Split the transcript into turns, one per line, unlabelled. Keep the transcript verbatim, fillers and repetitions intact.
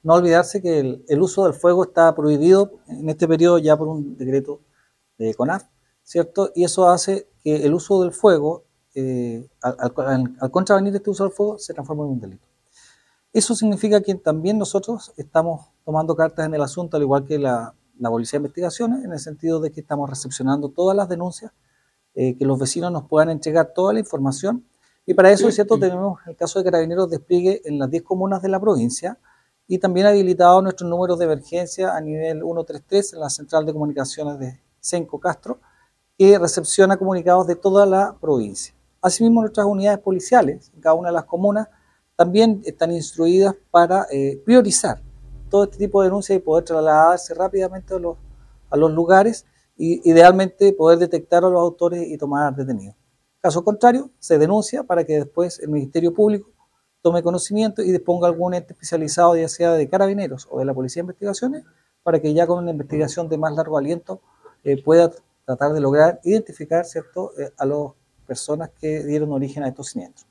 no olvidarse que el, el uso del fuego está prohibido en este periodo ya por un decreto de CONAF, ¿cierto? Y eso hace que el uso del fuego, eh, al, al, al contravenir este uso del fuego, se transforma en un delito. Eso significa que también nosotros estamos tomando cartas en el asunto, al igual que la, la Policía de Investigaciones, en el sentido de que estamos recepcionando todas las denuncias, eh, que los vecinos nos puedan entregar toda la información. Y para eso, es cierto, tenemos el caso de Carabineros despliegue en las diez comunas de la provincia y también habilitado nuestros números de emergencia a nivel ciento treinta y tres en la central de comunicaciones de Senco Castro, que recepciona comunicados de toda la provincia. Asimismo, nuestras unidades policiales en cada una de las comunas también están instruidas para eh, priorizar todo este tipo de denuncias y poder trasladarse rápidamente a los, a los lugares y idealmente poder detectar a los autores y tomar detenidos. Caso contrario, se denuncia para que después el Ministerio Público tome conocimiento y disponga algún ente especializado, ya sea de Carabineros o de la Policía de Investigaciones, para que ya con una investigación de más largo aliento eh, pueda tratar de lograr identificar, ¿cierto?, eh, a las personas que dieron origen a estos siniestros.